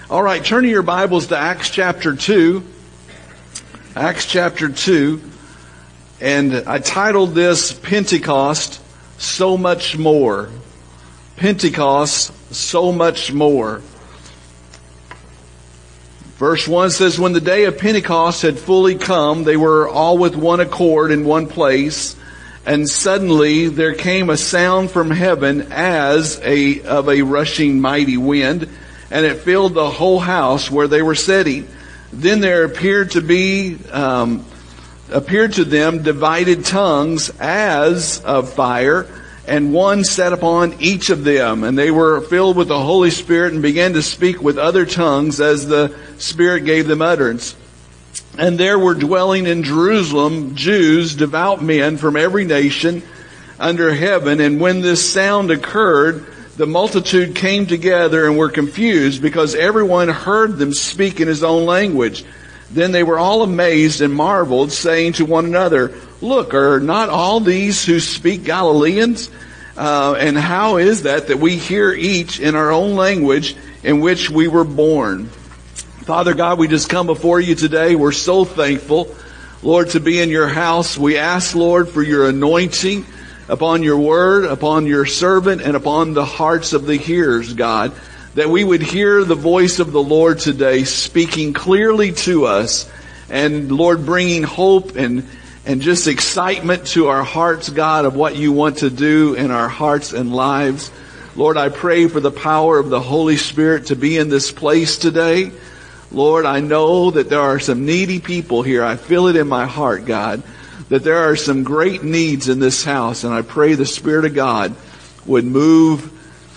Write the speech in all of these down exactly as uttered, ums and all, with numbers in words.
All right, turn to your Bibles to Acts chapter two. Acts chapter two. And I titled this Pentecost, So Much More. Pentecost, So Much More. Verse one says, when the day of Pentecost had fully come, they were all with one accord in one place. And suddenly there came a sound from heaven as a of a rushing mighty wind, and it filled the whole house where they were sitting. Then there appeared to be um, appeared to them divided tongues as of fire, and one sat upon each of them. And they were filled with the Holy Spirit and began to speak with other tongues as the Spirit gave them utterance. And there were dwelling in Jerusalem Jews, devout men from every nation under heaven. And when this sound occurred, the multitude came together and were confused, because everyone heard them speak in his own language. Then they were all amazed and marveled, saying to one another, look, are not all these who speak Galileans? Uh, and how is that that we hear each in our own language in which we were born? Father God, we just come before you today. We're so thankful, Lord, to be in your house. We ask, Lord, for your anointing upon your word, upon your servant, and upon the hearts of the hearers, God, that we would hear the voice of the Lord today speaking clearly to us, and Lord, bringing hope and and just excitement to our hearts, God, of what you want to do in our hearts and lives. Lord, I pray for the power of the Holy Spirit to be in this place today. Lord, I know that there are some needy people here. I feel it in my heart, God, that there are some great needs in this house, and I pray the Spirit of God would move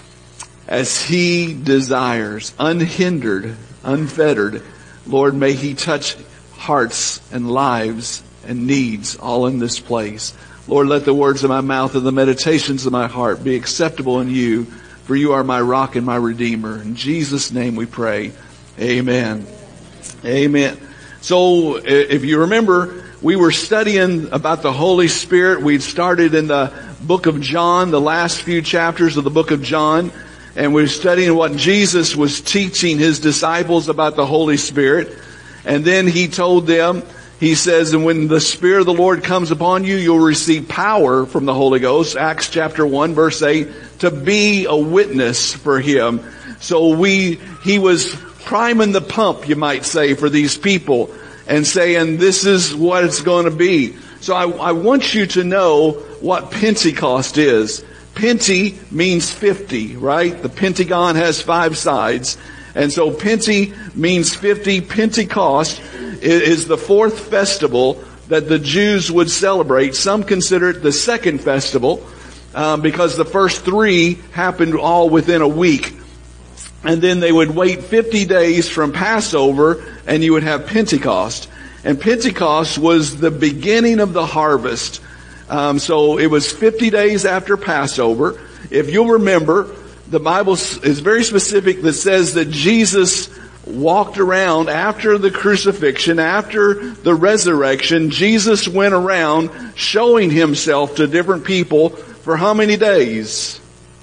as He desires, unhindered, unfettered. Lord, may He touch hearts and lives and needs all in this place. Lord, let the words of my mouth and the meditations of my heart be acceptable in you, for you are my rock and my redeemer. In Jesus' name we pray. Amen. Amen. So if you remember, we were studying about the Holy Spirit. We'd started in the book of John, the last few chapters of the book of John, and we were studying what Jesus was teaching his disciples about the Holy Spirit. And then he told them, he says, and when the Spirit of the Lord comes upon you, you'll receive power from the Holy Ghost. Acts chapter one, verse eight, to be a witness for him. So we, he was priming the pump, you might say, for these people, and saying, this is what it's going to be. So I, I want you to know what Pentecost is. Pente means fifty, right? The Pentagon has five sides. And so Pente means fifty. Pentecost is the fourth festival that the Jews would celebrate. Some consider it the second festival, um, because the first three happened all within a week. And then they would wait fifty days from Passover, and you would have Pentecost. And Pentecost was the beginning of the harvest. Um, so it was fifty days after Passover. If you'll remember, the Bible is very specific that says that Jesus walked around after the crucifixion, after the resurrection. Jesus went around showing himself to different people for how many days?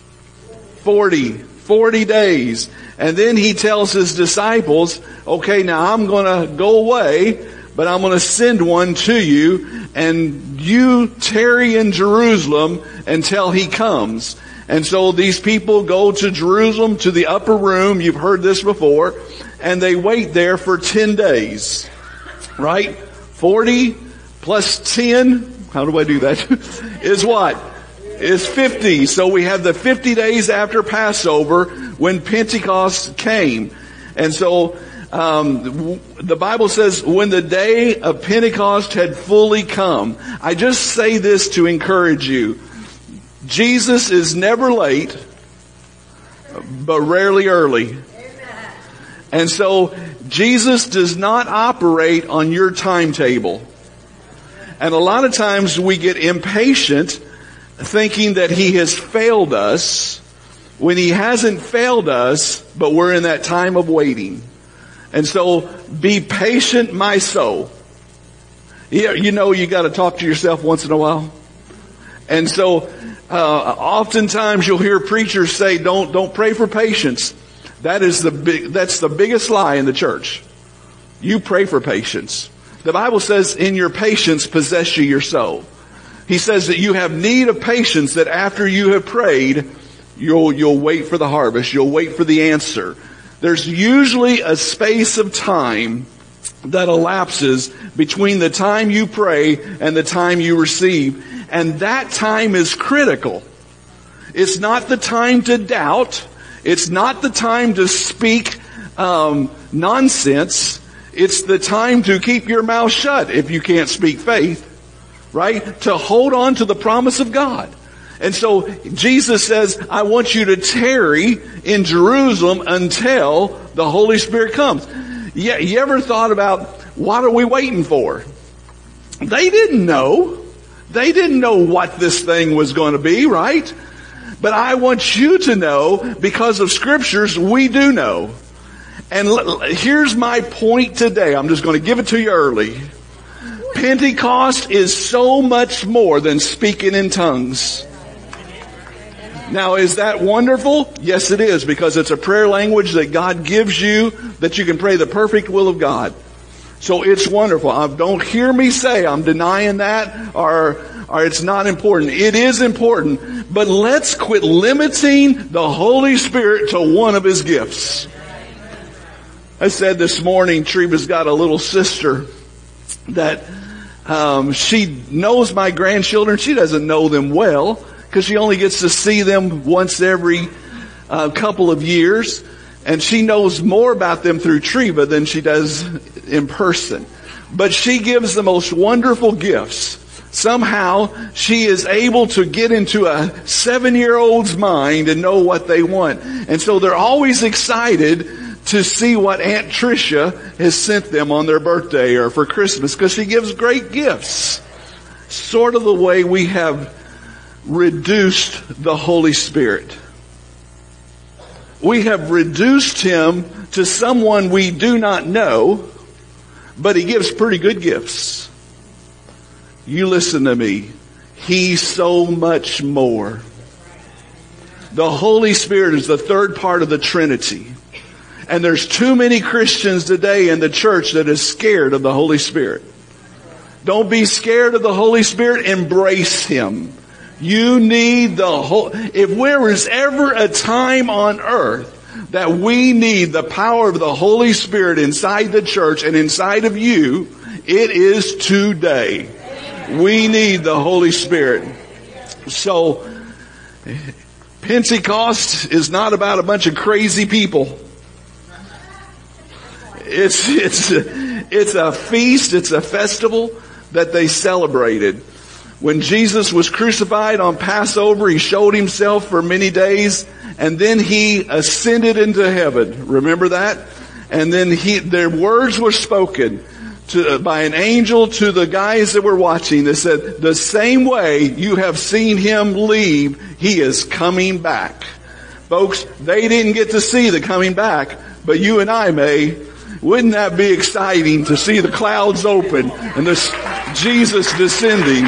Forty. Forty days. And then he tells his disciples, okay, now I'm going to go away, but I'm going to send one to you, and you tarry in Jerusalem until he comes. And so these people go to Jerusalem, to the upper room. You've heard this before. And they wait there for ten days. Right? forty plus ten, how do I do that? Is what? Is fifty. So we have the fifty days after Passover when Pentecost came. And so um the Bible says when the day of Pentecost had fully come. I just say this to encourage you. Jesus is never late, but rarely early. And so Jesus does not operate on your timetable. And a lot of times we get impatient thinking that he has failed us when he hasn't failed us, but we're in that time of waiting. And so be patient, my soul. You know, you got to talk to yourself once in a while. And so uh, oftentimes you'll hear preachers say, don't don't pray for patience. That is the big, that's the biggest lie in the church. You pray for patience. The Bible says, in your patience possess you your soul. He says that you have need of patience, that after you have prayed, you'll, you'll wait for the harvest. You'll wait for the answer. There's usually a space of time that elapses between the time you pray and the time you receive. And that time is critical. It's not the time to doubt. It's not the time to speak um, nonsense. It's the time to keep your mouth shut if you can't speak faith, right? To hold on to the promise of God. And so Jesus says, I want you to tarry in Jerusalem until the Holy Spirit comes. Yeah, you ever thought about, what are we waiting for? They didn't know. They didn't know what this thing was going to be, right? But I want you to know, because of scriptures, we do know. And l- here's my point today. I'm just going to give it to you early. Pentecost is so much more than speaking in tongues. Now, is that wonderful? Yes, it is, because it's a prayer language that God gives you that you can pray the perfect will of God. So it's wonderful. Uh, don't hear me say I'm denying that or, or it's not important. It is important, but let's quit limiting the Holy Spirit to one of His gifts. I said this morning, Treva's got a little sister that um, she knows my grandchildren. She doesn't know them well, because she only gets to see them once every uh, couple of years. And she knows more about them through Treva than she does in person. But she gives the most wonderful gifts. Somehow she is able to get into a seven-year-old's mind and know what they want. And so they're always excited to see what Aunt Tricia has sent them on their birthday or for Christmas, because she gives great gifts. Sort of the way we have reduced the Holy Spirit. We have reduced Him to someone we do not know, but He gives pretty good gifts. You listen to me. He's so much more. The Holy Spirit is the third part of the Trinity. And there's too many Christians today in the church that is scared of the Holy Spirit. Don't be scared of the Holy Spirit. Embrace Him. You need the whole, if there was ever a time on earth that we need the power of the Holy Spirit inside the church and inside of you, it is today. We need the Holy Spirit. So, Pentecost is not about a bunch of crazy people. It's, it's, it's a feast, it's a festival that they celebrated. When Jesus was crucified on Passover, He showed Himself for many days, and then He ascended into heaven. Remember that? And then he, their words were spoken to, by an angel to the guys that were watching. They said, the same way you have seen Him leave, He is coming back. Folks, they didn't get to see the coming back, but you and I may. Wouldn't that be exciting to see the clouds open and this Jesus descending?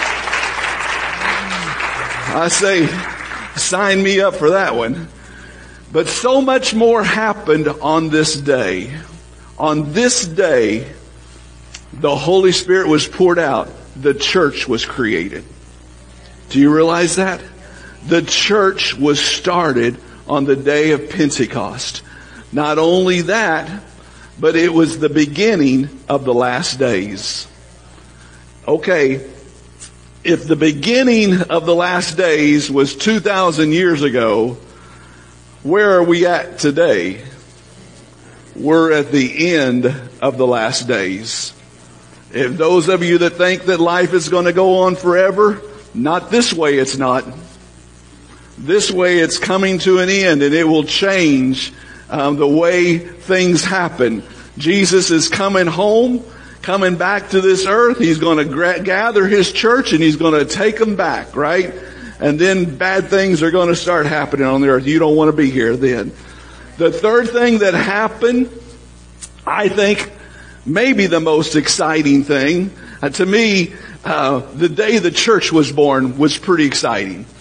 I say, sign me up for that one. But so much more happened on this day. On this day, the Holy Spirit was poured out. The church was created. Do you realize that? The church was started on the day of Pentecost. Not only that, but it was the beginning of the last days. Okay. If the beginning of the last days was two thousand years ago, where are we at today? We're at the end of the last days. If those of you that think that life is going to go on forever, not this way it's not. This way it's coming to an end, and it will change um, the way things happen. Jesus is coming home. Coming back to this earth. He's going to gra- gather His church and He's going to take them back, right? And then bad things are going to start happening on the earth. You don't want to be here then. The third thing that happened, I think, maybe the most exciting thing, uh, to me, uh, the day the church was born was pretty exciting.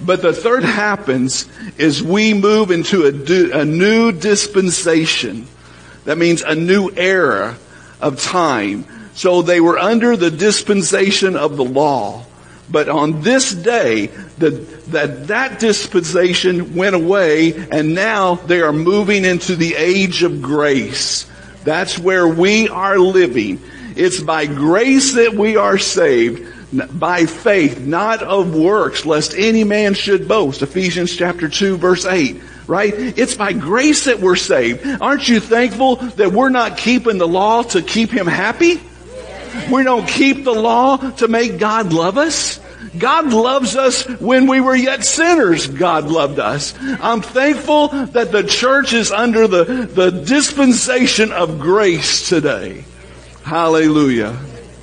But the third happens is we move into a, do, a new dispensation. That means a new era of time. So they were under the dispensation of the law. But on this day, the, that, that dispensation went away, and now they are moving into the age of grace. That's where we are living. It's by grace that we are saved, by faith, not of works, lest any man should boast. Ephesians chapter two, verse eight. Right? It's by grace that we're saved. Aren't you thankful that we're not keeping the law to keep Him happy? We don't keep the law to make God love us. God loves us when we were yet sinners. God loved us. I'm thankful that the church is under the, the dispensation of grace today. Hallelujah.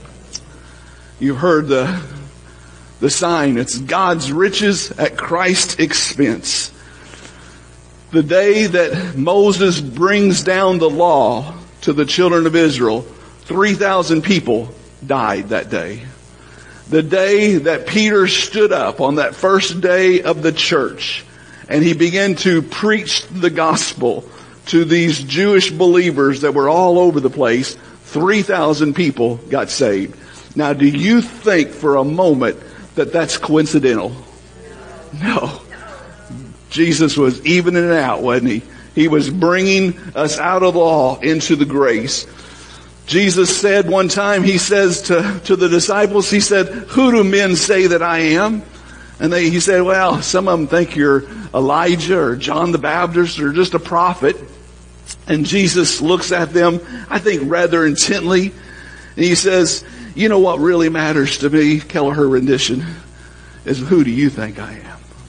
You heard the, the sign. It's God's riches at Christ's expense. The day that Moses brings down the law to the children of Israel, three thousand people died that day. The day that Peter stood up on that first day of the church and he began to preach the gospel to these Jewish believers that were all over the place, three thousand people got saved. Now, do you think for a moment that that's coincidental? No. Jesus was evening it out, wasn't He? He was bringing us out of the law into the grace. Jesus said one time, He says to, to the disciples, He said, who do men say that I am? And they, He said, well, some of them think you're Elijah or John the Baptist or just a prophet. And Jesus looks at them, I think rather intently. And He says, you know what really matters to me, Kelleher rendition, is who do you think I am?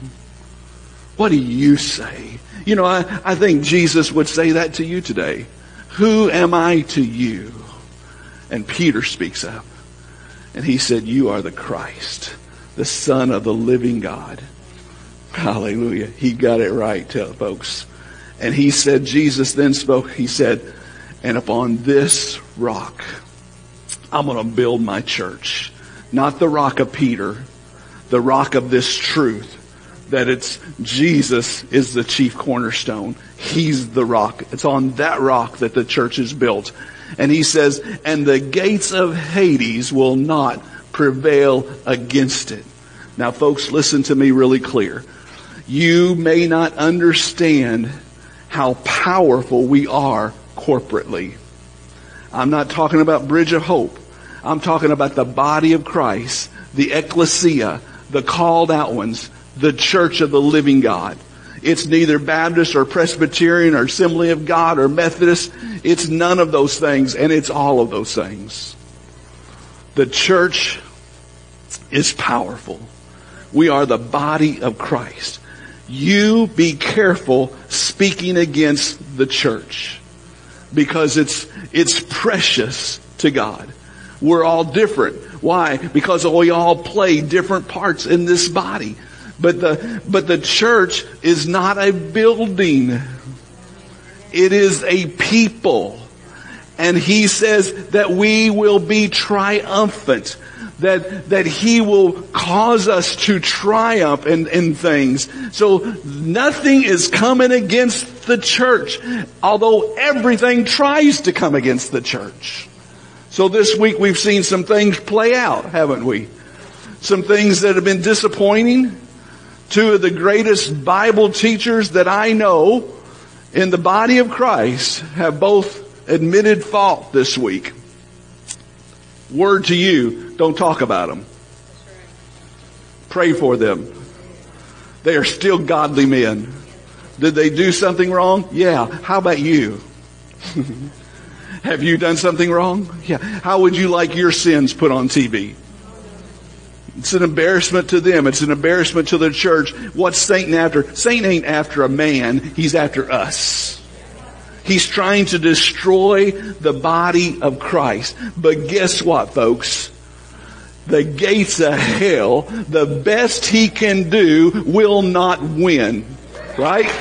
What do you say? You know, I, I think Jesus would say that to you today. Who am I to you? And Peter speaks up. And he said, you are the Christ, the Son of the living God. Hallelujah. He got it right, tell folks. And he said, Jesus then spoke, He said, and upon this rock, I'm going to build my church. Not the rock of Peter, the rock of this truth. That it's Jesus is the chief cornerstone. He's the rock. It's on that rock that the church is built. And He says, and the gates of Hades will not prevail against it. Now folks, listen to me really clear. You may not understand how powerful we are corporately. I'm not talking about Bridge of Hope. I'm talking about the body of Christ, the ecclesia, the called out ones, the church of the living God. It's neither Baptist or Presbyterian or Assembly of God or Methodist. It's none of those things, and it's all of those things. The church is powerful. We are the body of Christ. You be careful speaking against the church because it's it's precious to God. We're all different. Why? Because we all play different parts in this body. But the, but the church is not a building. It is a people. And He says that we will be triumphant. That, that He will cause us to triumph in, in things. So nothing is coming against the church. Although everything tries to come against the church. So this week we've seen some things play out, haven't we? Some things that have been disappointing. Two of the greatest Bible teachers that I know in the body of Christ have both admitted fault this week. Word to you, don't talk about them. Pray for them. They are still godly men. Did they do something wrong? Yeah. How about you? Have you done something wrong? Yeah. How would you like your sins put on T V? It's an embarrassment to them. It's an embarrassment to the church. What's Satan after? Satan ain't after a man. He's after us. He's trying to destroy the body of Christ. But guess what, folks? The gates of hell, the best he can do, will not win. Right?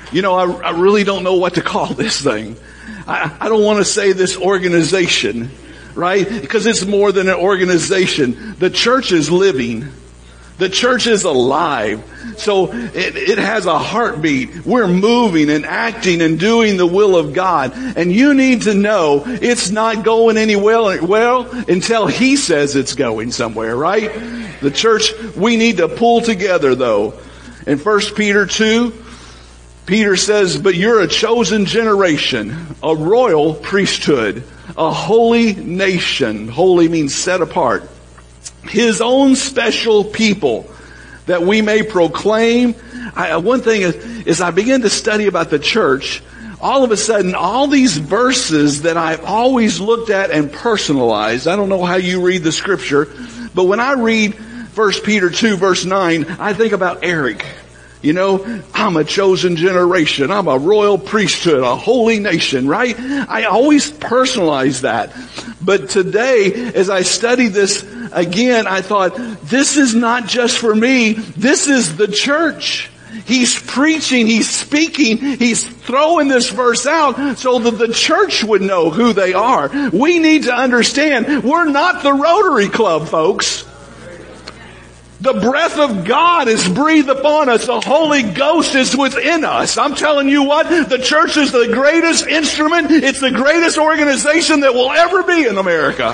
You know, I, I really don't know what to call this thing. I, I don't want to say this organization, right? Because it's more than an organization. The church is living. The church is alive. So it, it has a heartbeat. We're moving and acting and doing the will of God. And you need to know it's not going any well, well until He says it's going somewhere, right? The church, we need to pull together though. In First Peter two, Peter says, but you're a chosen generation, a royal priesthood, a holy nation. Holy means set apart. His own special people, that we may proclaim. I, one thing is, is I began to study about the church. All of a sudden, all these verses that I've always looked at and personalized. I don't know how you read the scripture, but when I read First Peter two verse nine, I think about Eric. You know, I'm a chosen generation. I'm a royal priesthood, a holy nation, right? I always personalize that. But today, as I studied this again, I thought, this is not just for me. This is the church. He's preaching, he's speaking, he's throwing this verse out so that the church would know who they are. We need to understand, we're not the Rotary Club, folks. The breath of God is breathed upon us. The Holy Ghost is within us. I'm telling you what, the church is the greatest instrument. It's the greatest organization that will ever be in America.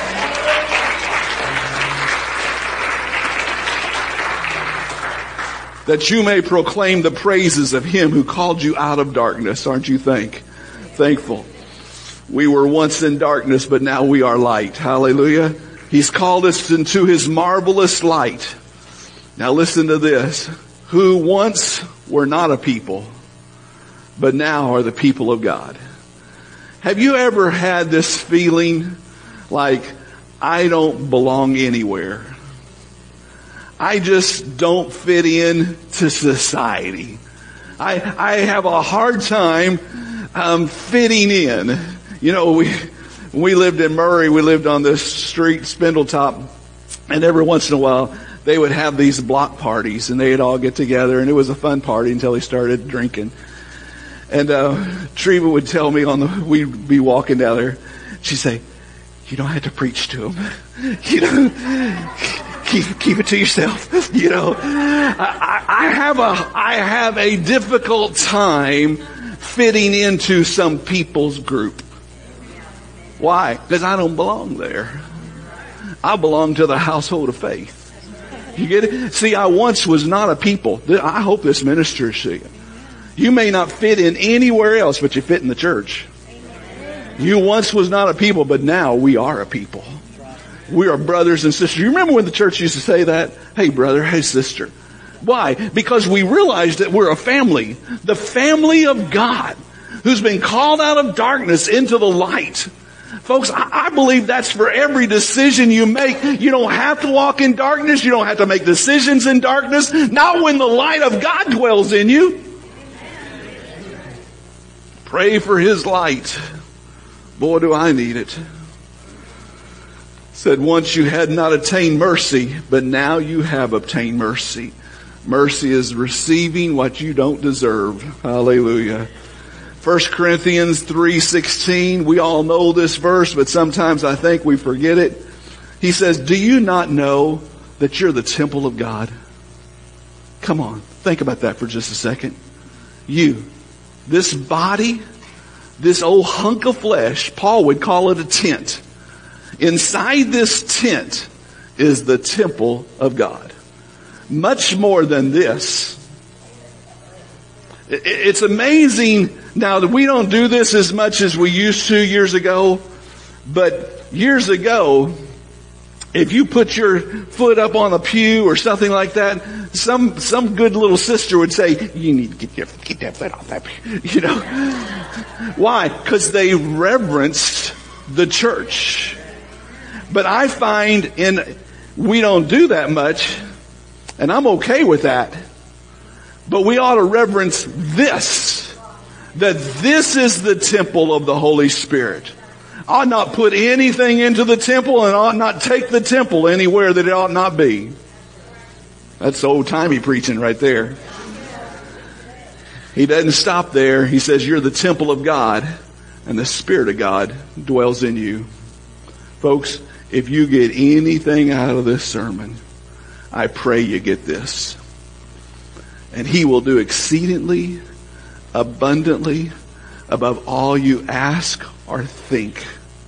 That you may proclaim the praises of Him who called you out of darkness. Aren't you thank, thankful? We were once in darkness, but now we are light. Hallelujah. He's called us into His marvelous light. Now listen to this. Who once were not a people, but now are the people of God. Have you ever had this feeling like, I don't belong anywhere? I just don't fit in to society. I, I have a hard time um, fitting in. You know, we... We lived in Murray, we lived on this street, Spindletop, and every once in a while they would have these block parties and they'd all get together and it was a fun party until they started drinking. And uh Treva would tell me on the, we'd be walking down there, she'd say, you don't have to preach to them. You know, keep, keep it to yourself. You know, I, I have a, I have a difficult time fitting into some people's group. Why? Because I don't belong there. I belong to the household of faith. You get it? See, I once was not a people. I hope this minister see it. You may not fit in anywhere else, but you fit in the church. You once was not a people, but now we are a people. We are brothers and sisters. You remember when the church used to say that? Hey brother, hey sister. Why? Because we realized that we're a family. The family of God, who's been called out of darkness into the light. Folks, I believe that's for every decision you make. You don't have to walk in darkness. You don't have to make decisions in darkness. Not when the light of God dwells in you. Pray for His light. Boy, do I need it. Said once you had not attained mercy, but now you have obtained mercy. Mercy is receiving what you don't deserve. Hallelujah. First Corinthians three sixteen, we all know this verse, but sometimes I think we forget it. He says, do you not know that you're the temple of God? Come on, think about that for just a second. You, this body, this old hunk of flesh, Paul would call it a tent. Inside this tent is the temple of God. Much more than this. It's amazing now that we don't do this as much as we used to years ago, but years ago, if you put your foot up on a pew or something like that, some some good little sister would say, you need to get your get that foot off that pew. You know? Why? Because they reverenced the church. But I find in we don't do that much, and I'm okay with that. But we ought to reverence this, that this is the temple of the Holy Spirit. Ought not put anything into the temple and ought not take the temple anywhere that it ought not be. That's old-timey preaching right there. He doesn't stop there. He says, you're the temple of God, and the Spirit of God dwells in you. Folks, if you get anything out of this sermon, I pray you get this. And He will do exceedingly, abundantly, above all you ask or think.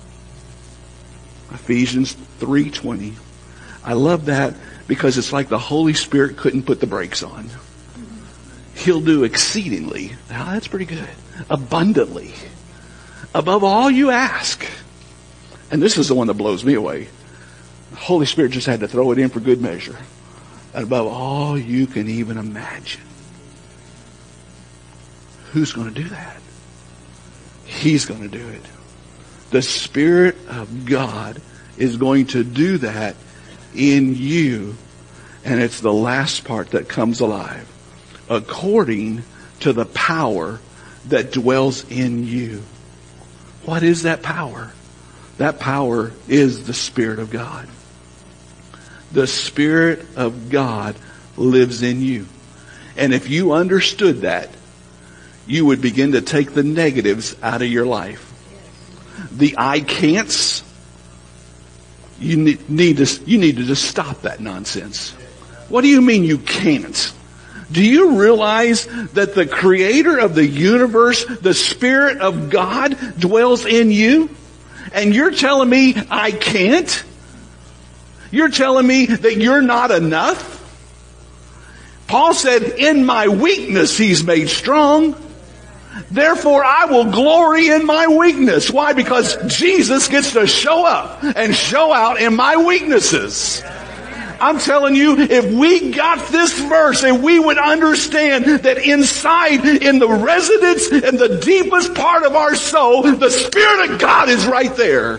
Ephesians three twenty. I love that because it's like the Holy Spirit couldn't put the brakes on. He'll do exceedingly. Now that's pretty good. Abundantly. Above all you ask. And this is the one that blows me away. The Holy Spirit just had to throw it in for good measure. And above all you can even imagine. Who's going to do that? He's going to do it. The Spirit of God is going to do that in you. And it's the last part that comes alive. According to the power that dwells in you. What is that power? That power is the Spirit of God. The Spirit of God lives in you. And if you understood that, you would begin to take the negatives out of your life. The I can'ts, you need, need to, you need to just stop that nonsense. What do you mean you can't? Do you realize that the Creator of the universe, the Spirit of God, dwells in you? And you're telling me I can't? You're telling me that you're not enough? Paul said, in my weakness He's made strong. Therefore I will glory in my weakness. Why? Because Jesus gets to show up and show out in my weaknesses. I'm telling you, if we got this verse and we would understand that inside, in the residence and the deepest part of our soul, the Spirit of God is right there.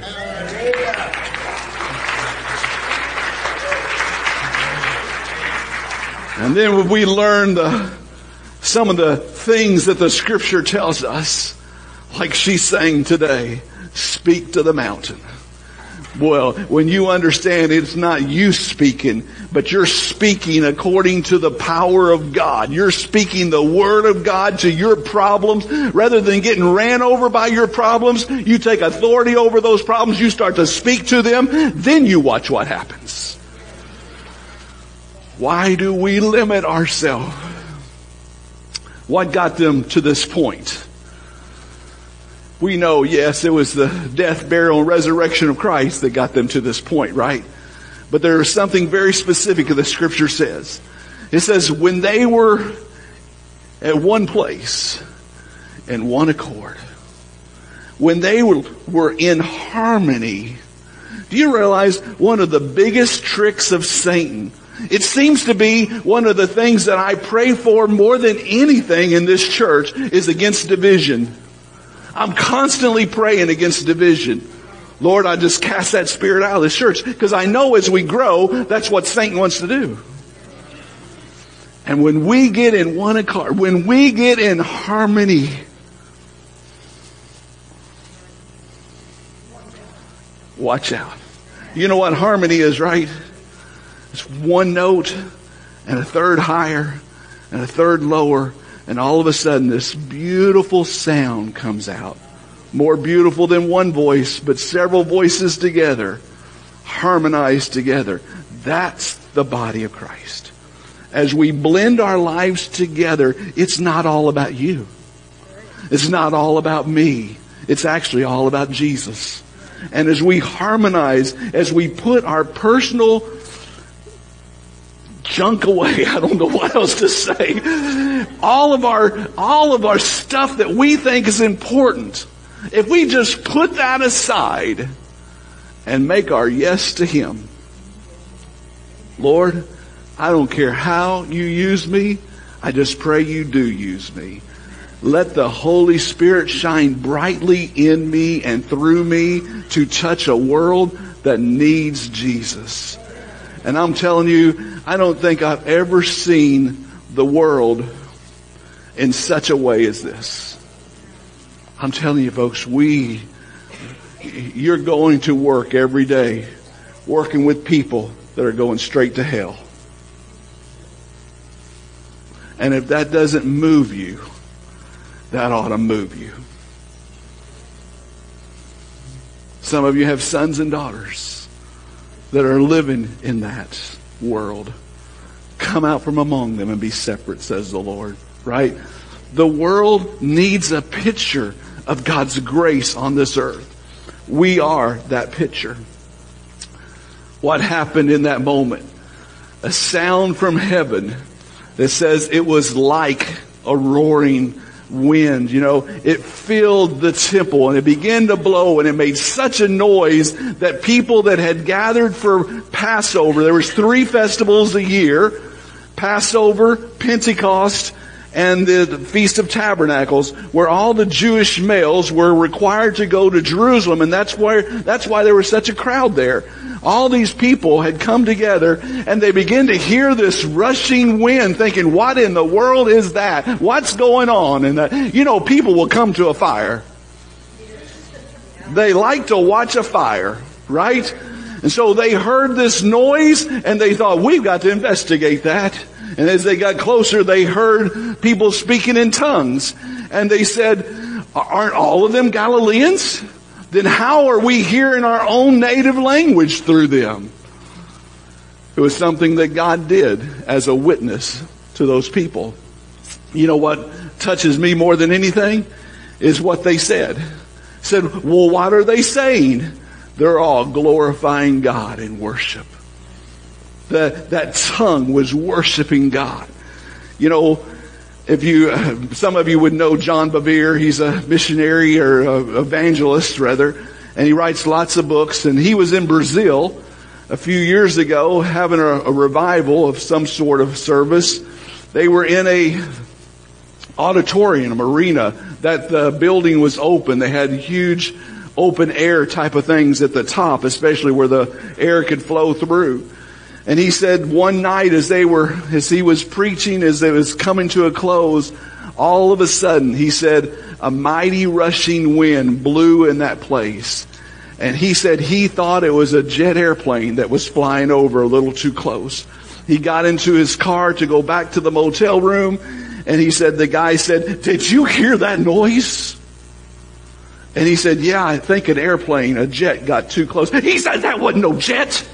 And then when we learn the, some of the things that the Scripture tells us, like she's saying today, speak to the mountain. Well, when you understand it's not you speaking, but you're speaking according to the power of God. You're speaking the Word of God to your problems. Rather than getting ran over by your problems, you take authority over those problems. You start to speak to them. Then you watch what happens. Why do we limit ourselves? What got them to this point? We know, yes, it was the death, burial, and resurrection of Christ that got them to this point, right? But there is something very specific that the Scripture says. It says, when they were at one place in one accord, when they were, were in harmony, do you realize one of the biggest tricks of Satan? It seems to be one of the things that I pray for more than anything in this church is against division. I'm constantly praying against division. Lord, I just cast that spirit out of this church because I know as we grow, that's what Satan wants to do. And when we get in one accord, when we get in harmony, watch out. You know what harmony is, right? It's one note and a third higher and a third lower. And all of a sudden this beautiful sound comes out. More beautiful than one voice, but several voices together, harmonized together. That's the body of Christ. As we blend our lives together, it's not all about you. It's not all about me. It's actually all about Jesus. And as we harmonize, as we put our personal junk away, I don't know what else to say. All of our, all of our stuff that we think is important. If we just put that aside and make our yes to Him. Lord, I don't care how you use me. I just pray you do use me. Let the Holy Spirit shine brightly in me and through me to touch a world that needs Jesus. And I'm telling you, I don't think I've ever seen the world in such a way as this. I'm telling you folks, we, you're going to work every day working with people that are going straight to hell. And if that doesn't move you, That ought to move you. Some of you have sons and daughters that are living in that world. Come out from among them and be separate, says the Lord. Right? The world needs a picture of God's grace on this earth. We are that picture. What happened in that moment? A sound from heaven that says it was like a roaring wind. You know, it filled the temple and it began to blow and it made such a noise that people that had gathered for Passover, there was three festivals a year, Passover, Pentecost, and the Feast of Tabernacles, where all the Jewish males were required to go to Jerusalem, and that's why, that's why there was such a crowd there. All these people had come together, and they began to hear this rushing wind, thinking, what in the world is that? What's going on? And, uh, you know, people will come to a fire. They like to watch a fire, right? And so they heard this noise, and they thought, we've got to investigate that. And as they got closer, they heard people speaking in tongues. And they said, aren't all of them Galileans? Then how are we hearing our own native language through them? It was something that God did as a witness to those people. You know what touches me more than anything? Is what they said. Said, well, what are they saying? They're all glorifying God in worship. That, that tongue was worshiping God. You know, if you, uh, some of you would know John Bevere. He's a missionary or a evangelist rather, and he writes lots of books. And he was in Brazil a few years ago having a, a revival of some sort of service. They were in a auditorium, arena, that the building was open. They had huge open air type of things at the top, especially where the air could flow through. And he said one night as they were, as he was preaching, as it was coming to a close, all of a sudden, he said, a mighty rushing wind blew in that place. And he said he thought it was a jet airplane that was flying over a little too close. He got into his car to go back to the motel room, and he said, the guy said, did you hear that noise? And he said, yeah, I think an airplane, a jet got too close. He said, that wasn't no jet.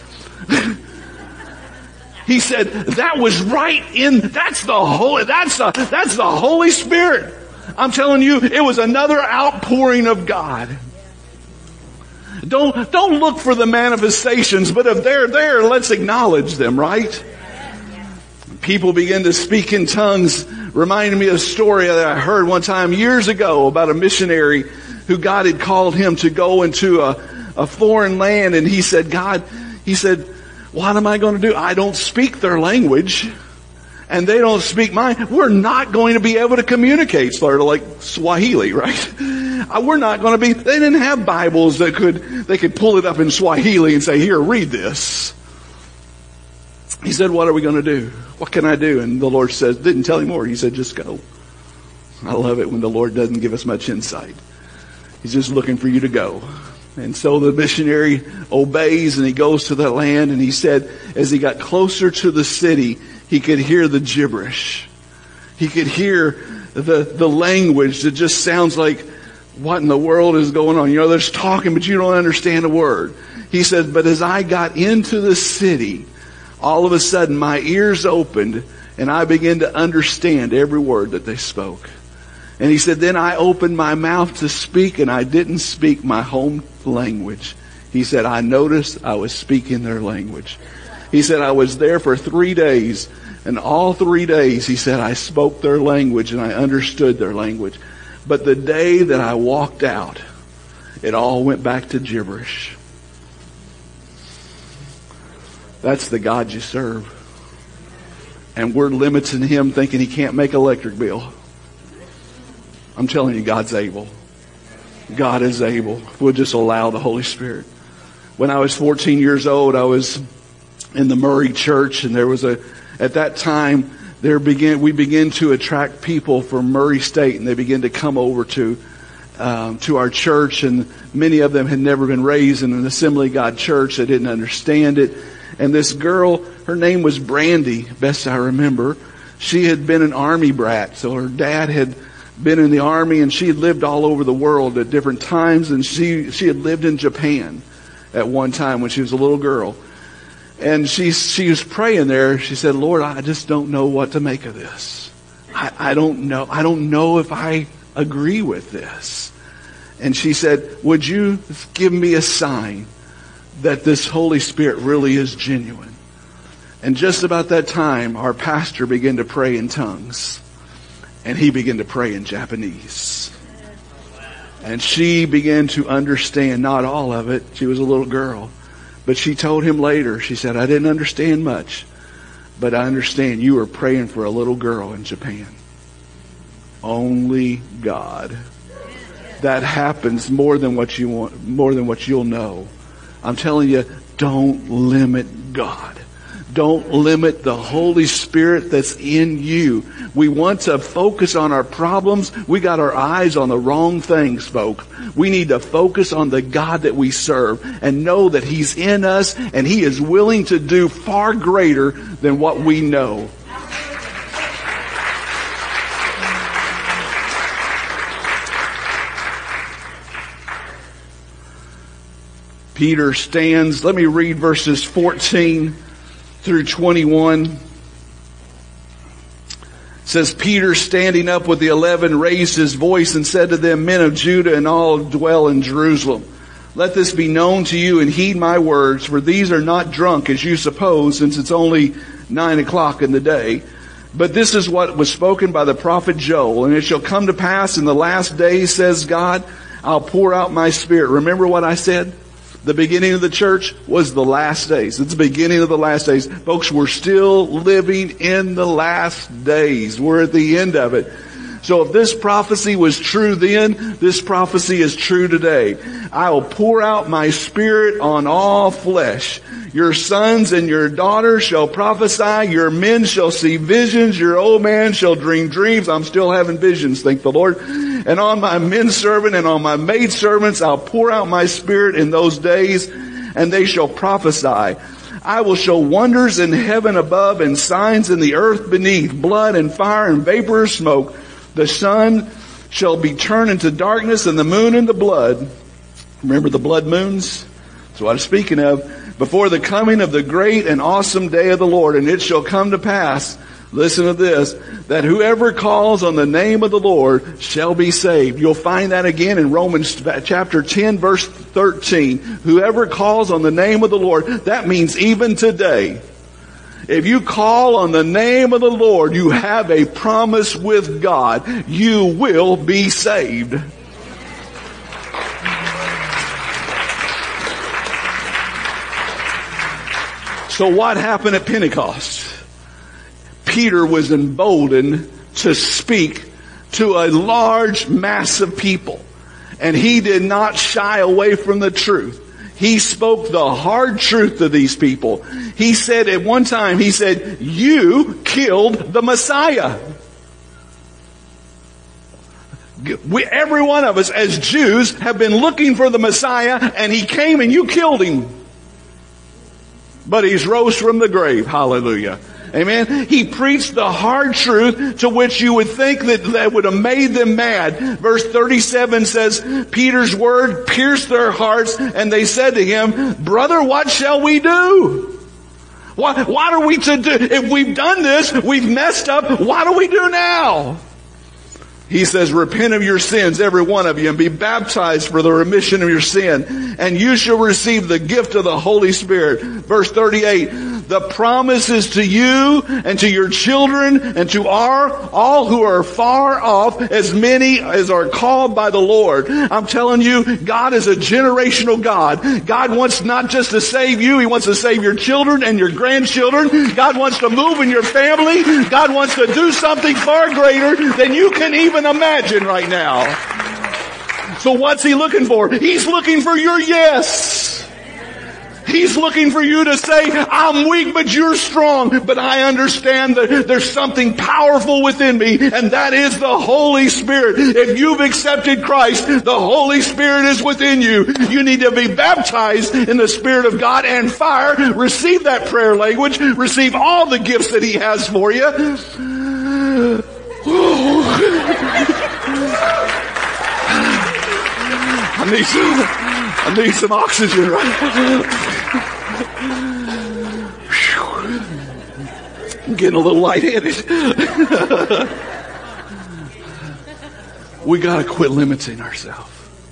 He said, that was right in, that's the Holy, that's the, that's the Holy Spirit. I'm telling you, it was another outpouring of God. Don't, don't look for the manifestations, but if they're there, let's acknowledge them, right? People begin to speak in tongues. Reminded me of a story that I heard one time years ago about a missionary who God had called him to go into a, a foreign land. And he said, God, he said, what am I going to do? I don't speak their language and they don't speak mine. We're not going to be able to communicate. Sort of like Swahili, right? We're not going to be, they didn't have Bibles that could, they could pull it up in Swahili and say, here, read this. He said, what are we going to do? What can I do? And the Lord says, didn't tell him more. He said, just go. I love it when the Lord doesn't give us much insight. He's just looking for you to go. And so the missionary obeys and he goes to that land, and he said as he got closer to the city, he could hear the gibberish. He could hear the, the language that just sounds like, what in the world is going on? You know, there's talking, but you don't understand a word. He said, but as I got into the city, all of a sudden my ears opened and I began to understand every word that they spoke. And he said, then I opened my mouth to speak, and I didn't speak my home language. He said, I noticed I was speaking their language. He said, I was there for three days, and all three days, he said, I spoke their language and I understood their language. But the day that I walked out, it all went back to gibberish. That's the God you serve. And we're limiting him, thinking he can't make electric bill. I'm telling you, God's able. God is able. We'll just allow the Holy Spirit. When I was fourteen years old, I was in the Murray Church, and there was a, at that time, there began, we began to attract people from Murray State, and they began to come over to, um, to our church, and many of them had never been raised in an Assembly of God church. They didn't understand it. And this girl, her name was Brandy, best I remember. She had been an army brat, so her dad had been in the army, and she had lived all over the world at different times, and she, she had lived in Japan at one time when she was a little girl. And she, she was praying there. She said, Lord, I just don't know what to make of this. I, I don't know. I don't know if I agree with this. And she said, would you give me a sign that this Holy Spirit really is genuine? And just about that time, our pastor began to pray in tongues. And he began to pray in Japanese. And she began to understand, not all of it. She was a little girl. But she told him later, she said, I didn't understand much, but I understand you were praying for a little girl in Japan. Only God. That happens more than what you want, more than what you'll know. I'm telling you, don't limit God. Don't limit the Holy Spirit that's in you. We want to focus on our problems. We got our eyes on the wrong things, folks. We need to focus on the God that we serve and know that He's in us and He is willing to do far greater than what we know. Peter stands. Let me read verses fourteen through twenty-one. It says, Peter, standing up with the eleven, raised his voice and said to them, men of Judah and all who dwell in Jerusalem, let this be known to you and heed my words, for these are not drunk as you suppose, since it's only nine o'clock in the day. But this is what was spoken by the prophet Joel. And it shall come to pass in the last days, says God, I'll pour out my Spirit. Remember what I said? The beginning of the church was the last days. It's the beginning of the last days. Folks, we're still living in the last days. We're at the end of it. So if this prophecy was true then, this prophecy is true today. I will pour out my Spirit on all flesh. Your sons and your daughters shall prophesy. Your men shall see visions. Your old man shall dream dreams. I'm still having visions, thank the Lord. And on my men servant and on my maid servants I'll pour out my Spirit in those days, and they shall prophesy. I will show wonders in heaven above and signs in the earth beneath, blood and fire and vapor of smoke. The sun shall be turned into darkness and the moon into blood. Remember the blood moons? That's what I'm speaking of. Before the coming of the great and awesome day of the Lord. And it shall come to pass, listen to this, that whoever calls on the name of the Lord shall be saved. You'll find that again in Romans chapter ten, verse thirteen. Whoever calls on the name of the Lord, that means even today. If you call on the name of the Lord, you have a promise with God. You will be saved. So what happened at Pentecost? Peter was emboldened to speak to a large mass of people. And he did not shy away from the truth. He spoke the hard truth to these people. He said at one time, he said, you killed the Messiah. We, every one of us as Jews have been looking for the Messiah, and he came and you killed him. But he's rose from the grave. Hallelujah. Amen. He preached the hard truth to which you would think that that would have made them mad. Verse thirty-seven says, Peter's word pierced their hearts, and they said to him, brother, what shall we do? What, what are we to do? If we've done this, we've messed up, what do we do now? He says, repent of your sins, every one of you, and be baptized for the remission of your sin, and you shall receive the gift of the Holy Spirit. Verse thirty-eight, the promise is to you and to your children and to our, all who are far off, as many as are called by the Lord. I'm telling you, God is a generational God. God wants not just to save you, He wants to save your children and your grandchildren. God wants to move in your family. God wants to do something far greater than you can even imagine right now. So what's He looking for? He's looking for your yes. He's looking for you to say, I'm weak, but you're strong. But I understand that there's something powerful within me, and that is the Holy Spirit. If you've accepted Christ, the Holy Spirit is within you. You need to be baptized in the Spirit of God and fire. Receive that prayer language. Receive all the gifts that He has for you. I need some, I need some oxygen, right? I'm getting a little lightheaded. We gotta quit limiting ourselves.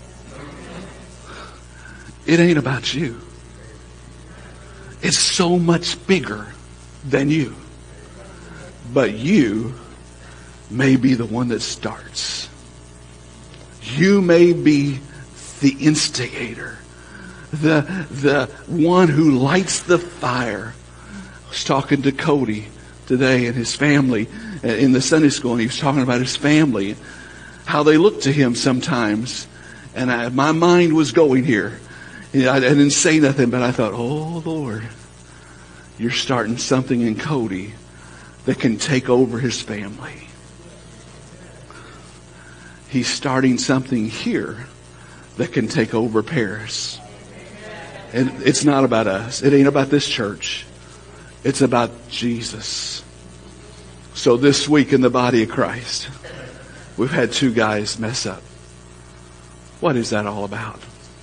It ain't about you. It's so much bigger than you. But you may be the one that starts. You may be the instigator, the the one who lights the fire. I was talking to Cody today and his family in the Sunday school, and he was talking about his family, how they look to him sometimes. And I, my mind was going here. You know, I, I didn't say nothing, but I thought, oh Lord, you're starting something in Cody that can take over his family. He's starting something here that can take over Paris. And it's not about us. It ain't about this church. It's about Jesus. So this week in the body of Christ, we've had two guys mess up. What is that all about?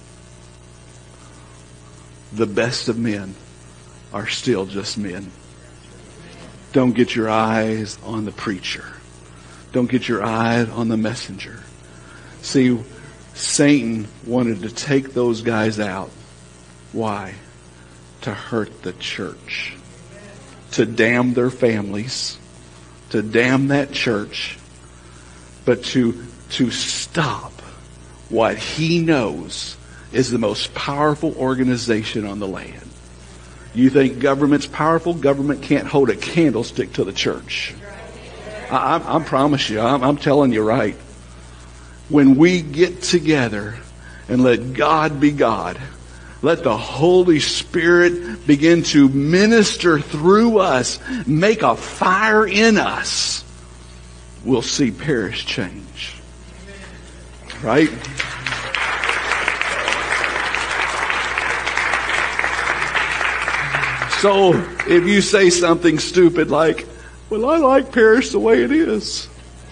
The best of men are still just men. Don't get your eyes on the preacher. Don't get your eyes on the messenger. See, Satan wanted to take those guys out. Why? To hurt the church. To damn their families. To damn that church. But to, to stop what he knows is the most powerful organization on the land. You think government's powerful? Government can't hold a candlestick to the church. I, I, I promise you, I'm, I'm telling you right. When we get together and let God be God, let the Holy Spirit begin to minister through us, make a fire in us, we'll see Paris change. Right? So, if you say something stupid like, well, I like Paris the way it is.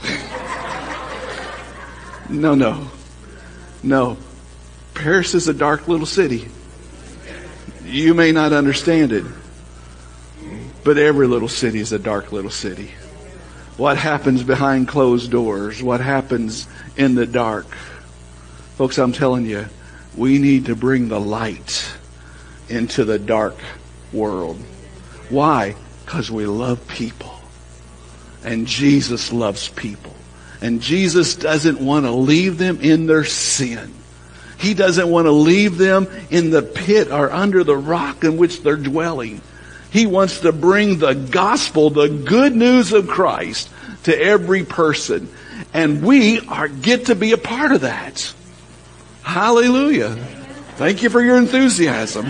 No, no. No. Paris is a dark little city. You may not understand it, but every little city is a dark little city. What happens behind closed doors? What happens in the dark? Folks, I'm telling you, we need to bring the light into the dark world. Why? Because we love people. And Jesus loves people. And Jesus doesn't want to leave them in their sin. He doesn't want to leave them in the pit or under the rock in which they're dwelling. He wants to bring the gospel, the good news of Christ, to every person. And we are get to be a part of that. Hallelujah. Thank you for your enthusiasm.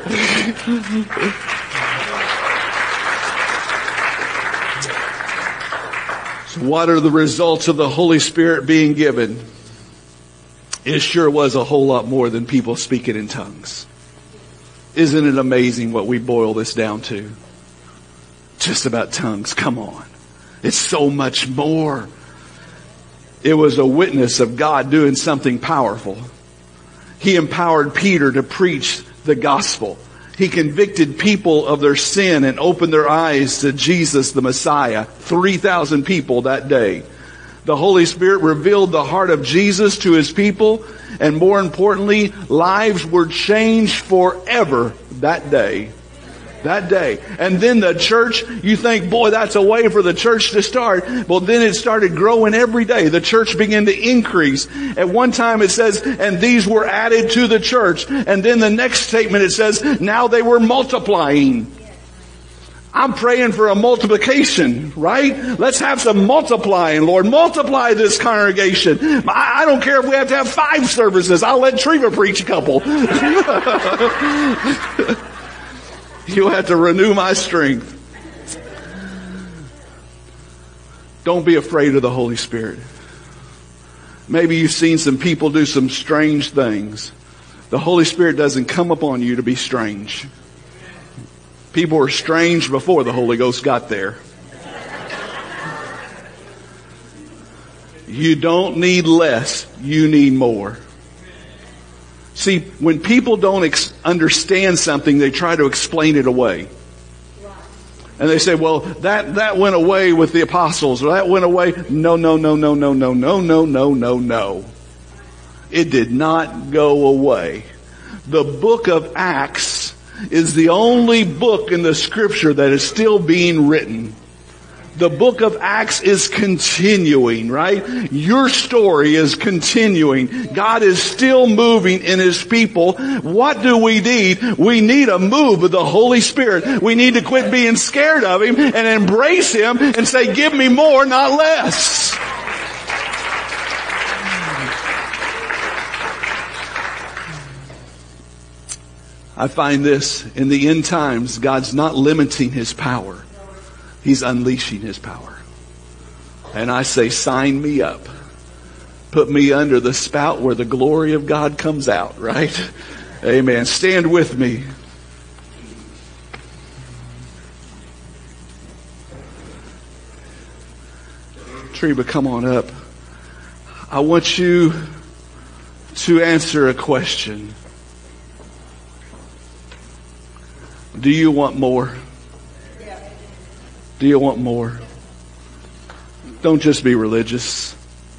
So what are the results of the Holy Spirit being given? It sure was a whole lot more than people speaking in tongues. Isn't it amazing what we boil this down to? Just about tongues. Come on. It's so much more. It was a witness of God doing something powerful. He empowered Peter to preach the gospel. He convicted people of their sin and opened their eyes to Jesus the Messiah. three thousand people that day. The Holy Spirit revealed the heart of Jesus to His people, and more importantly, lives were changed forever that day. That day. And then the church, you think, boy, that's a way for the church to start. Well, then it started growing every day. The church began to increase. At one time it says, and these were added to the church. And then the next statement it says, now they were multiplying. I'm praying for a multiplication, right? Let's have some multiplying, Lord. Multiply this congregation. I don't care if we have to have five services. I'll let Treva preach a couple. You'll have to renew my strength. Don't be afraid of the Holy Spirit. Maybe you've seen some people do some strange things. The Holy Spirit doesn't come upon you to be strange. People were strange before the Holy Ghost got there. You don't need less, you need more. See, when people don't ex- understand something, they try to explain it away. And they say, well, that, that went away with the apostles, or that went away. No, no, no, no, no, no, no, no, no, no, no. It did not go away. The book of Acts is the only book in the scripture that is still being written. The book of Acts is continuing, right? Your story is continuing. God is still moving in His people. What do we need? We need a move of the Holy Spirit. We need to quit being scared of Him and embrace Him and say, give me more, not less. I find this in the end times, God's not limiting His power. He's unleashing His power. And I say, sign me up. Put me under the spout where the glory of God comes out, right? Amen. Stand with me. Treva, come on up. I want you to answer a question. Do you want more? Do you want more? Don't just be religious.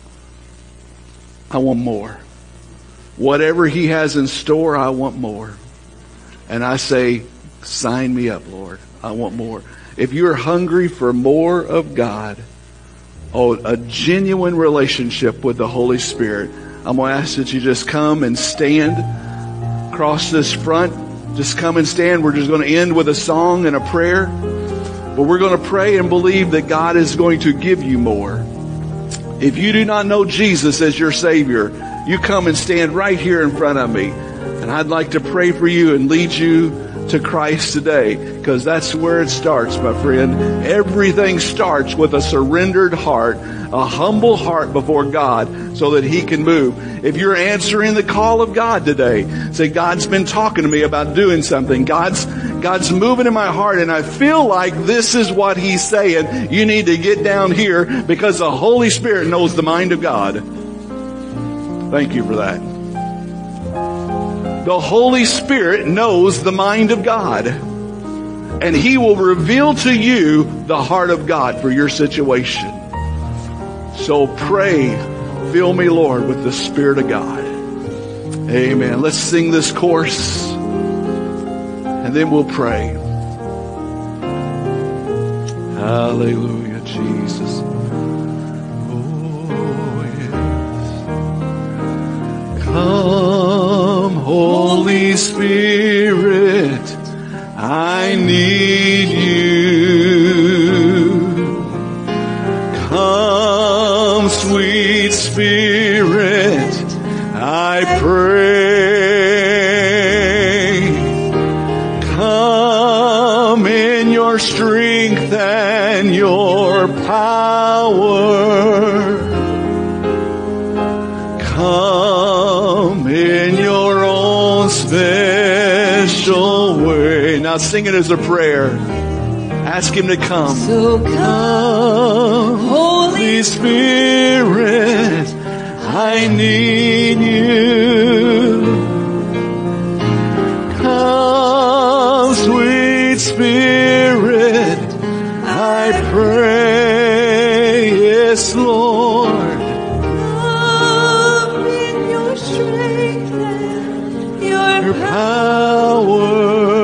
I want more. Whatever He has in store, I want more. And I say, sign me up, Lord. I want more. If you're hungry for more of God, oh, a genuine relationship with the Holy Spirit, I'm going to ask that you just come and stand across this front. Just come and stand. We're just going to end with a song and a prayer. But we're going to pray and believe that God is going to give you more. If you do not know Jesus as your Savior, you come and stand right here in front of me. And I'd like to pray for you and lead you to Christ today, because that's where it starts, my friend. Everything starts with a surrendered heart, a humble heart before God, so that He can move. If you're answering the call of God today, say, God's been talking to me about doing something. God's, God's moving in my heart, and I feel like this is what He's saying. You need to get down here, because the Holy Spirit knows the mind of God. Thank you for that. The Holy Spirit knows the mind of God, and He will reveal to you the heart of God for your situation. So pray, fill me, Lord, with the Spirit of God. Amen. Let's sing this chorus, and then we'll pray. Hallelujah, Jesus. Oh, yes. Come, Holy Spirit, I need you. Come, sweet Spirit, I pray. Come in your strength and your power. Come in your own special way. Now sing it as a prayer. Ask Him to come. So come, Holy Spirit, I need you. Come, sweet Spirit, I pray. Yes, Lord. Come in your strength and your, your power.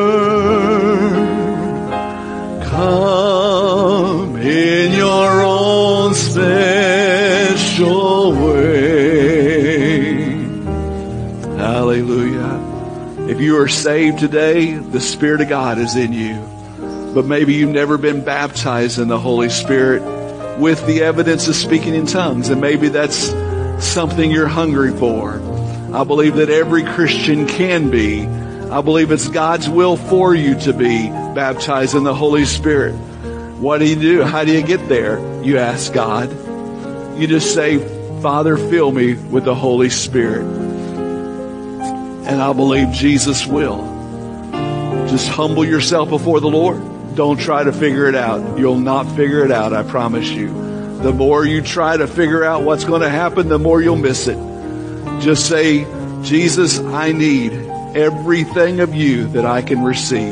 Come in your own special way. Hallelujah. If you are saved today, the Spirit of God is in you. But maybe you've never been baptized in the Holy Spirit with the evidence of speaking in tongues, and maybe that's something you're hungry for. I believe that every Christian can be. I believe it's God's will for you to be baptized in the Holy Spirit. What do you do? How do you get there? You ask God. You just say, Father, fill me with the Holy Spirit. And I believe Jesus will. Just humble yourself before the Lord. Don't try to figure it out. You'll not figure it out, I promise you. The more you try to figure out what's going to happen, the more you'll miss it. Just say, Jesus, I need everything of you that I can receive.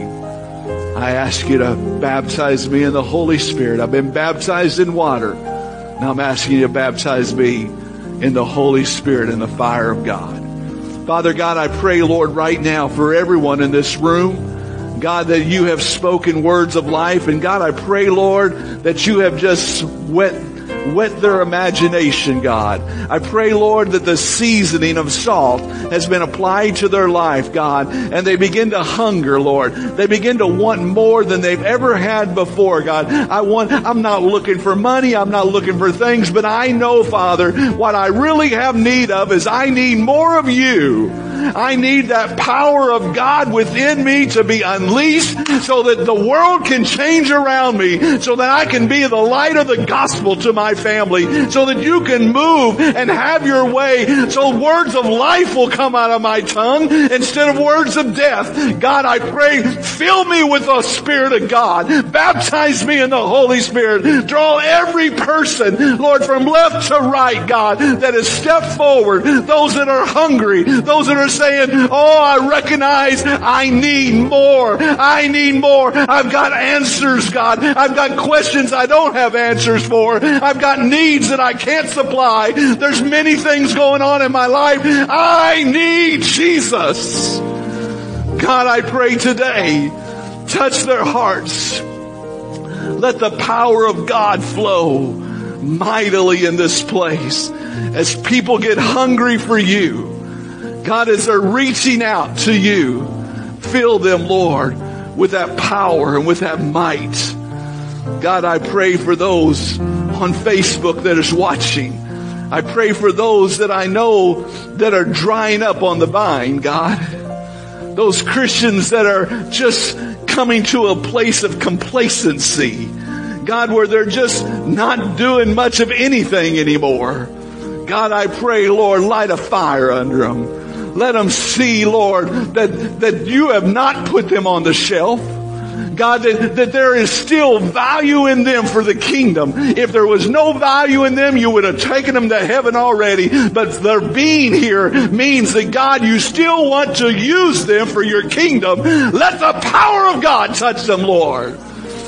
I ask you to baptize me in the Holy Spirit. I've been baptized in water. Now I'm asking you to baptize me in the Holy Spirit and the fire of God. Father God, I pray, Lord, right now for everyone in this room, God, that you have spoken words of life. And God, I pray, Lord, that you have just wet Whet their imagination, God. I pray, Lord, that the seasoning of salt has been applied to their life, God, and they begin to hunger, Lord. They begin to want more than they've ever had before, God. I want, I'm not looking for money. I'm not looking for things, but I know, Father, what I really have need of is I need more of you. I need that power of God within me to be unleashed so that the world can change around me, so that I can be the light of the gospel to my family, so that you can move and have your way, so words of life will come out of my tongue instead of words of death. God, I pray, fill me with the Spirit of God. Baptize me in the Holy Spirit. Draw every person, Lord, from left to right, God, that has stepped forward, those that are hungry, those that are saying, oh, I recognize I need more. I need more. I've got answers, God. I've got questions I don't have answers for. I've got needs that I can't supply. There's many things going on in my life. I need Jesus. God, I pray today, touch their hearts. Let the power of God flow mightily in this place as people get hungry for you. God, as they're reaching out to you, fill them, Lord, with that power and with that might. God, I pray for those on Facebook that is watching. I pray for those that I know that are drying up on the vine, God. Those Christians that are just coming to a place of complacency, God, where they're just not doing much of anything anymore. God, I pray, Lord, light a fire under them. Let them see, Lord, that, that you have not put them on the shelf. God, that, that there is still value in them for the kingdom. If there was no value in them, you would have taken them to heaven already. But their being here means that, God, you still want to use them for your kingdom. Let the power of God touch them, Lord.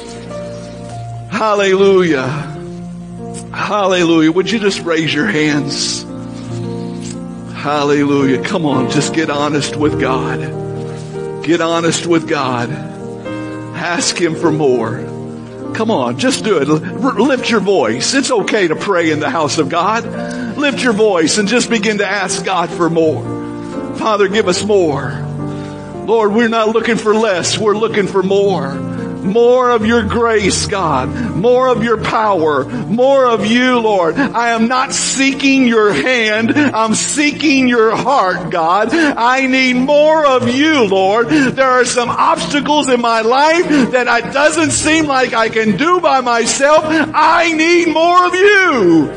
Hallelujah. Hallelujah. Would you just raise your hands? Hallelujah. Come on, just get honest with God. Get honest with God. Ask Him for more. Come on, just do it. Lift your voice. It's okay to pray in the house of God. Lift your voice and just begin to ask God for more. Father, give us more. Lord, we're not looking for less. We're looking for more. More of your grace, God. More of your power. More of you, Lord. I am not seeking your hand. I'm seeking your heart, God. I need more of you, Lord. There are some obstacles in my life that it doesn't seem like I can do by myself. I need more of you.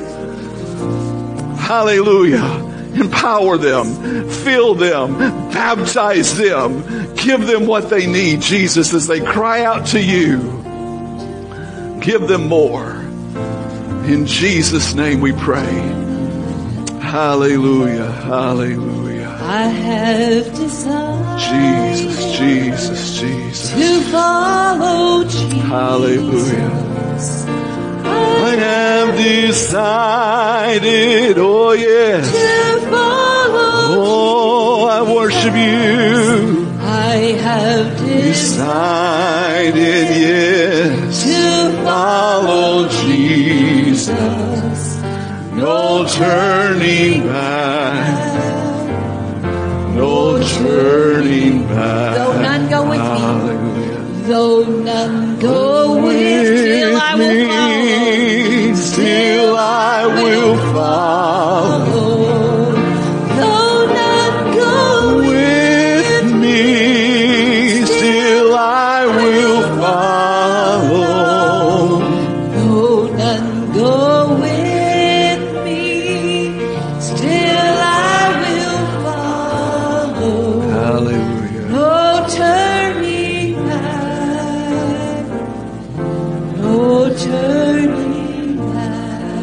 Hallelujah. Empower them, fill them, baptize them, give them what they need, Jesus, as they cry out to you. Give them more. In Jesus' name we pray. Hallelujah, hallelujah. I have decided Jesus, Jesus, Jesus. to follow Jesus. Hallelujah. I have decided, oh yes, To follow oh I worship you. I have Decided, yes, to follow Jesus. No turning back, no turning back. Though none go with me. Hallelujah. Though none go with, till I will follow. Still I will follow. Though none go With me, still I will follow. Though none go with me, still I will follow. Hallelujah. No turning back, no turning back.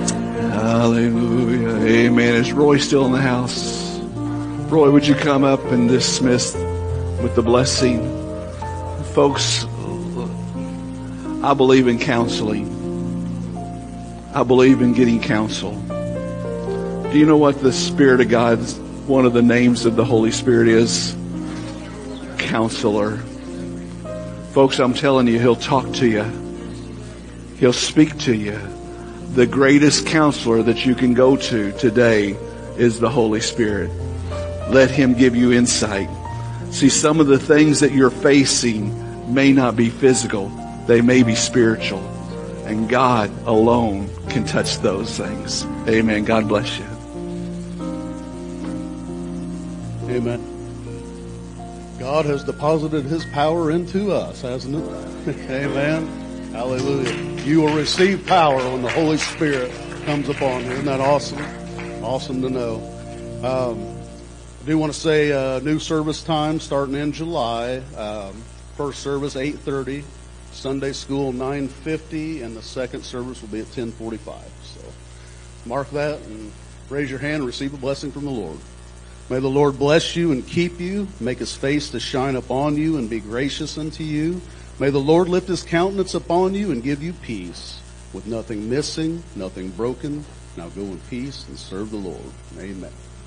Is Roy still in the house? Roy, would you come up and dismiss with the blessing? Folks, I believe in counseling. I believe in getting counsel. Do you know what the Spirit of God, one of the names of the Holy Spirit is? Counselor. Folks, I'm telling you, He'll talk to you. He'll speak to you. The greatest counselor that you can go to today is the Holy Spirit. Let Him give you insight. See, some of the things that you're facing may not be physical. They may be spiritual. And God alone can touch those things. Amen. God bless you. Amen. God has deposited His power into us, hasn't it? Amen. Hallelujah. You will receive power when the Holy Spirit comes upon you. Isn't that awesome? Awesome to know. Um, I do want to say uh, new service time starting in July. Um, first service eight thirty. Sunday school nine fifty, and the second service will be at ten forty-five. So mark that and raise your hand and receive a blessing from the Lord. May the Lord bless you and keep you, make His face to shine upon you and be gracious unto you. May the Lord lift His countenance upon you and give you peace, with nothing missing, nothing broken. Now go in peace and serve the Lord. Amen.